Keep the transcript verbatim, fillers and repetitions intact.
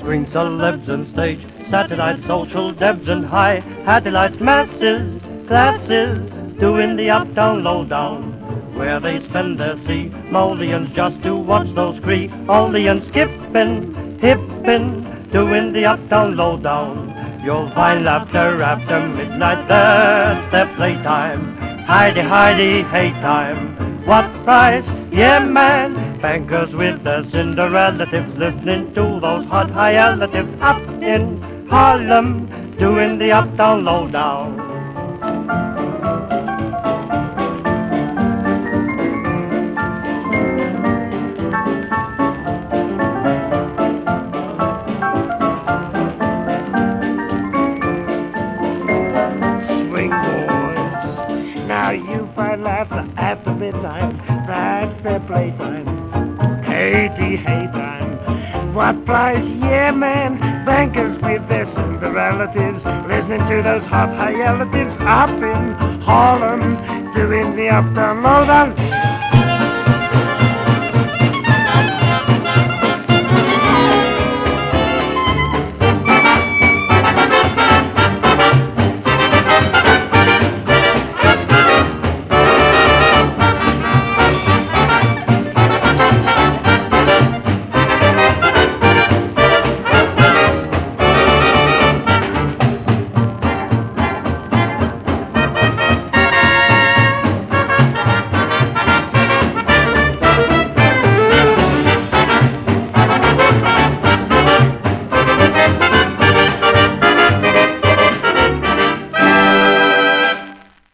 Green celebs and stage, satellite, social debs and high hatites, masses, classes, doing the up-down, low-down, where they spend their simoleons just to watch those Creoleans skipping, hipping, doing the up-down, low-down. You'll find laughter after midnight, that's their playtime. Heidi, Heidi, hey time. What price? Yeah, man. Bankers with their Cinderellatives, listening to those hot high-elatives up in Harlem, doing the up-down, low-down. Now you find laughter after midnight, that's their playtime. Hey-dee, hey time. What price? Yeah, man. Bankers with their Cinderellatives, listening to those hot high-elatives up in Harlem, doing the up-down, low-down.